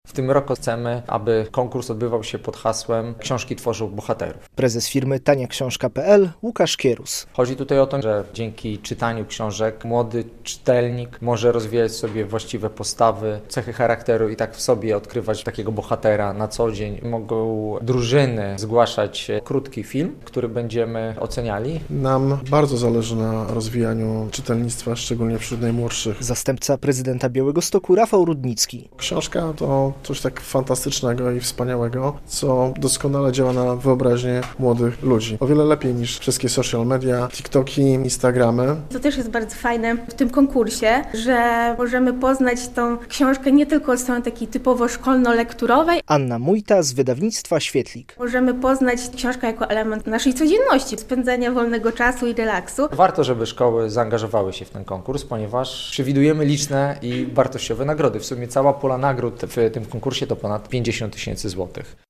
W tym roku chcemy, aby konkurs odbywał się pod hasłem Książki tworzą bohaterów. Prezes firmy taniaksiążka.pl Łukasz Kierus. Chodzi tutaj o to, że dzięki czytaniu książek młody czytelnik może rozwijać sobie właściwe postawy, cechy charakteru i tak w sobie odkrywać takiego bohatera na co dzień. Mogą drużyny zgłaszać krótki film, który będziemy oceniali. Nam bardzo zależy na rozwijaniu czytelnictwa, szczególnie wśród najmłodszych. Zastępca prezydenta Białegostoku Rafał Rudnicki. Książka to coś tak fantastycznego i wspaniałego, co doskonale działa na wyobraźnię młodych ludzi. O wiele lepiej niż wszystkie social media, TikToki, Instagramy. To też jest bardzo fajne w tym konkursie, że możemy poznać tą książkę nie tylko od strony takiej typowo szkolno-lekturowej. Anna Mujta z wydawnictwa Świetlik. Możemy poznać książkę jako element naszej codzienności, spędzania wolnego czasu i relaksu. Warto, żeby szkoły zaangażowały się w ten konkurs, ponieważ przewidujemy liczne i wartościowe nagrody. W sumie cała pula nagród w tym konkursie to ponad 50 000 złotych.